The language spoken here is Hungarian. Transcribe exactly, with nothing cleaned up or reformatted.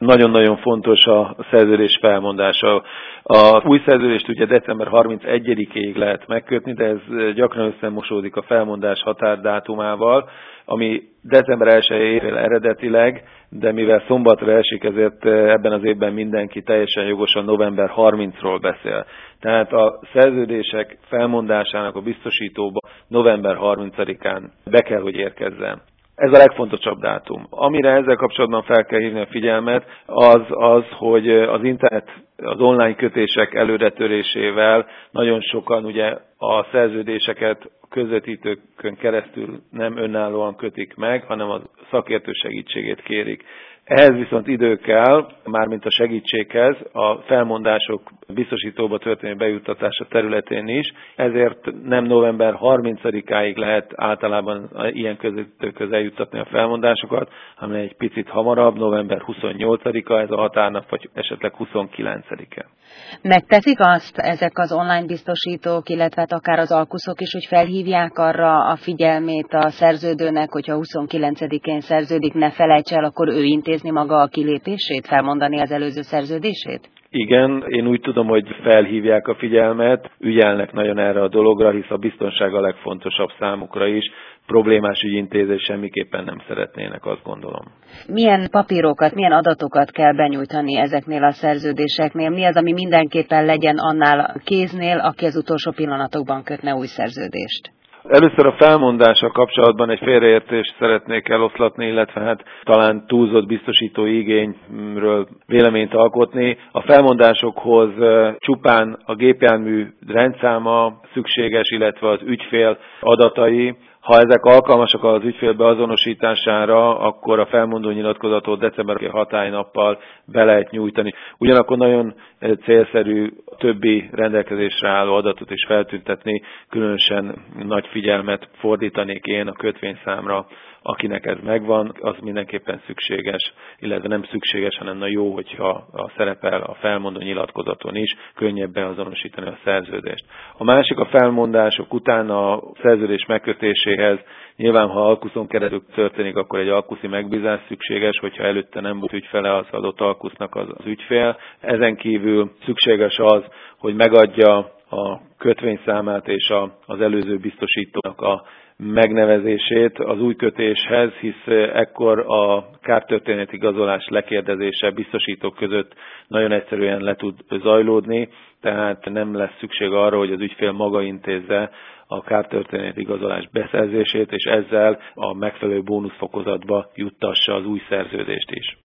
Nagyon-nagyon fontos a szerződés felmondása. A új szerződést ugye december harmincegyedikéig lehet megkötni, de ez gyakran összemosódik a felmondás határdátumával, ami december elsejétől eredetileg, de mivel szombatra esik, ezért ebben az évben mindenki teljesen jogosan november harmincadikáról beszél. Tehát a szerződések felmondásának a biztosítóba november harmincadikán be kell, hogy érkezzen. Ez a legfontosabb dátum. Amire ezzel kapcsolatban fel kell hívni a figyelmet, az az, hogy az internet, az online kötések előretörésével nagyon sokan ugye a szerződéseket közvetítőkön keresztül nem önállóan kötik meg, hanem a szakértő segítségét kérik. Ehhez viszont idő kell, mármint a segítséghez, a felmondások biztosítóba történő bejuttatása területén is, ezért nem november harmincadikáig lehet általában ilyen közvetítőkhöz eljuttatni a felmondásokat, hanem egy picit hamarabb, november huszonnyolcadika ez a határnap, vagy esetleg huszonkilencedike. Megteszik azt ezek az online biztosítók, illetve hát akár az alkuszok is, hogy felhívják arra a figyelmét a szerződőnek, hogyha huszonkilencedikén szerződik, ne felejts el, akkor ő intézni maga a kilépését, felmondani az előző szerződését? Igen, én úgy tudom, hogy felhívják a figyelmet, ügyelnek nagyon erre a dologra, hisz a biztonság a legfontosabb számukra is. Problémás ügyintézés semmiképpen nem szeretnének, azt gondolom. Milyen papírokat, milyen adatokat kell benyújtani ezeknél a szerződéseknél? Mi az, ami mindenképpen legyen annál a kéznél, aki az utolsó pillanatokban kötne új szerződést? Először a felmondással kapcsolatban egy félreértést szeretnék eloszlatni, illetve hát talán túlzott biztosítói igényről véleményt alkotni. A felmondásokhoz csupán a gépjármű rendszáma szükséges, illetve az ügyfél adatai. Ha ezek alkalmasak az ügyfél beazonosítására, akkor a felmondó nyilatkozatot december hatálynappal be lehet nyújtani. Ugyanakkor nagyon célszerű többi rendelkezésre álló adatot is feltüntetni, különösen nagy figyelmet fordítanék én a kötvényszámra, akinek ez megvan, az mindenképpen szükséges, illetve nem szükséges, hanem na jó, hogyha a szerepel a felmondó nyilatkozaton is, könnyebb beazonosítani a szerződést. A másik a felmondások után a szerződés megkötéséhez nyilván, ha alkuszon keresztül történik, akkor egy alkuszi megbízás szükséges, hogyha előtte nem volt ügyfele az adott alkusznak az, az ügyfél. Ezen kívül szükséges az, hogy megadja a kötvényszámát és a, az előző biztosítónak a megnevezését az új kötéshez, hisz ekkor a kártörténeti igazolás lekérdezése biztosítók között nagyon egyszerűen le tud zajlódni, tehát nem lesz szükség arra, hogy az ügyfél maga intézze a kártörténeti igazolás beszerzését, és ezzel a megfelelő bónuszfokozatba juttassa az új szerződést is.